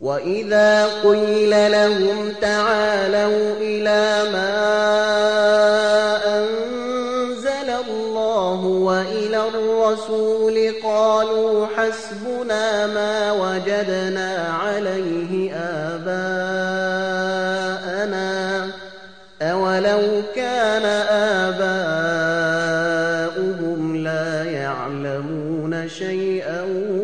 وَإِذَا قِيلَ لَهُمْ تَعَالَوْا إِلَىٰ مَا أَنزَلَ اللَّهُ وَإِلَى الرَّسُولِ قَالُوا حَسْبُنَا مَا وَجَدْنَا عَلَيْهِ آبَاءَنَا ۚ أَوَلَوْ كَانَ آبَاؤُهُمْ لَا يَعْلَمُونَ شَيْئًا